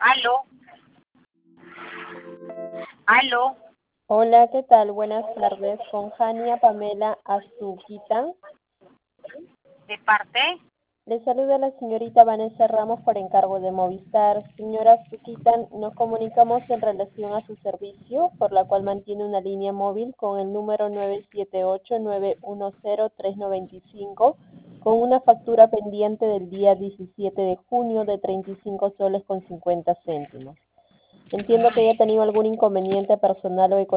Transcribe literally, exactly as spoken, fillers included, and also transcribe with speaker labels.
Speaker 1: Aló, aló,
Speaker 2: Hola, ¿qué tal? Buenas tardes. Con Jania Pamela Azuquita.
Speaker 1: ¿de parte?
Speaker 2: Le saluda la señorita Vanessa Ramos por encargo de Movistar. Señora Azuquita, nos comunicamos en relación a su servicio, por la cual mantiene una línea móvil con el número nueve siete ocho, nueve uno cero, tres nueve cinco, con una factura pendiente del día diecisiete de junio de treinta y cinco soles con cincuenta céntimos. Entiendo que haya tenido algún inconveniente personal o económico